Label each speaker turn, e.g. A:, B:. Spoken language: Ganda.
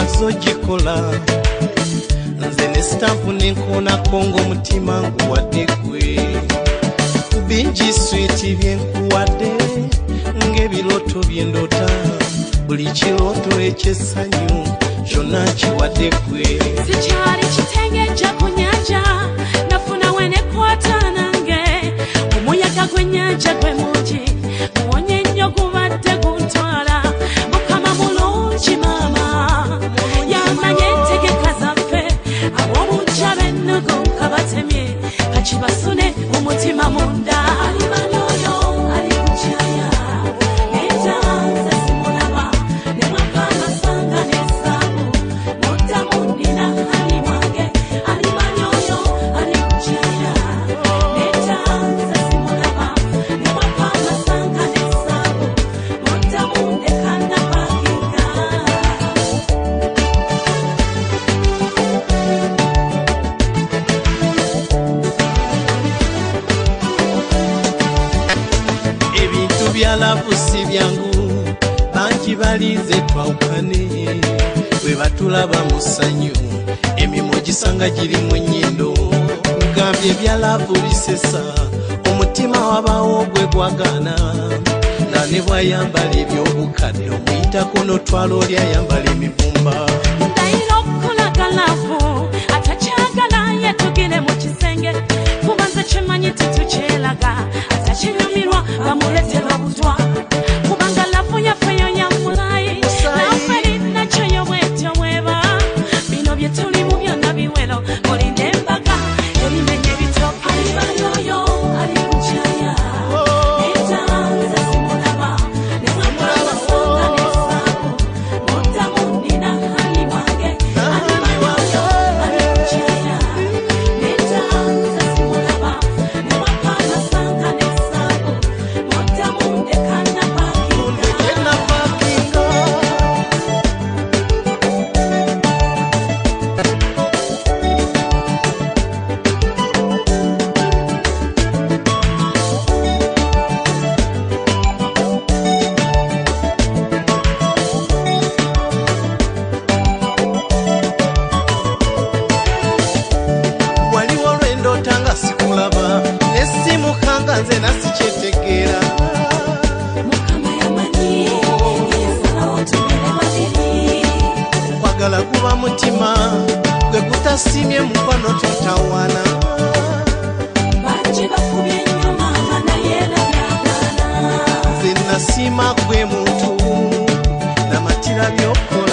A: omaze ogikola nze ne stampu nenkona kongo mutima nkuwadde gwe bingi switi byenkuwadde ng'ebiroto byendota buli kiroto ekyessanyu kyonna kiwadde gwe
B: sikyali kitengeja ku nyanja nafuna wenekwata nange omuyaga gw'ennyanja gwe mungi muwonye nnyo gubadde guntwala mukama mulungi maama yamanye entegeka zaffe ab'omujja b'ennugu kabatemye kakibasune omutima munda alimanyi oyo ali kukyaya entanze simulaba ne mwapanga sanga n'essaabu muddamu nnina ali mwange alimanyi oyo ali kukyaya entanze simulaba ne mwapanga sanga n'essaabu muddamu ndekanda pakinga
A: ebintu byalavu si byangu bangi balinze twawukane bwe batulaba mu ssanyu emimwa gisanga girimu ennyindo mugambye ebyalavu bisesa omutima wabaawo gwe gwagaana nane bwayambala ebyobukadde omuyitako n'otwala oli ayambala emivumba
B: ndayira okukolagalavu atakyagala yetugire mu kisenge kuba nze kimanyi titukyeraga atakinyumirwa bamuletera obutwa kubanga lavu yaffe yo yamulayi naffe linakyo yo bwetyo bweba bino bye tulimu byonna biwero olina embaga erimenya ebitooka alibayoyo ali kukyaya entanze simulaba ne mwapanga n'essaabu muddamu nnina ali mwange alibayoyo ali kukyaya entanze simulaba ne mwapanga sanga n'essaabu muddamu ndekanda pakinga
A: Ndekena pakinga waliwo lwendoota nga sikulaba nesimukanga nze nasikyetegeera
B: mukama yamanyi yesalawo tumere babiri
A: kwagala kuba mutima gwe gutasimye mukwano totawana
B: bangi bakubye nnyo maama naye era byagaana
A: nze nasiima gwe muntu namatira byokkola